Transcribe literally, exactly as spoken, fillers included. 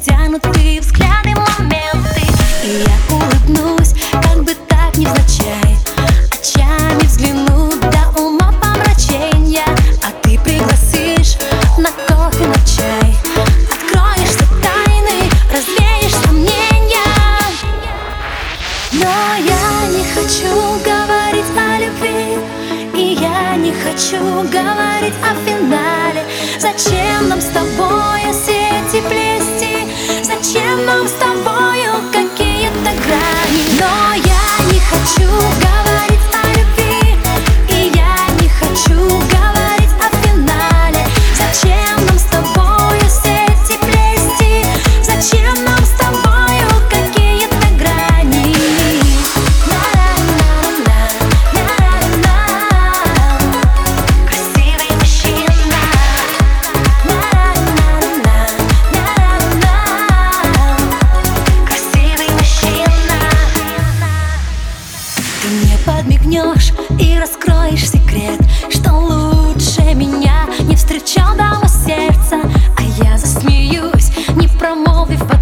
притянутые взгляды, моменты. И я улыбнусь, как бы так невзначай, очами взгляну до ума помрачения. А ты пригласишь на кофе, на чай, откроешь все тайны, развеешь сомнения. Но я не хочу говорить о любви, и я не хочу говорить о финале. Зачем нам с тобою сети плести? Зачем нам с тобою какие-то грани? Но я не хочу говорить о любви, и я не хочу говорить о финале. Зачем нам с тобою сети плести? Зачем нам с тобою какие-то грани? Красивый мужчина, красивый мужчина. Ты мне подмигнешь и раскроешь секрет, что лучше меня не встречал дама сердца. А я засмеюсь, не промолвив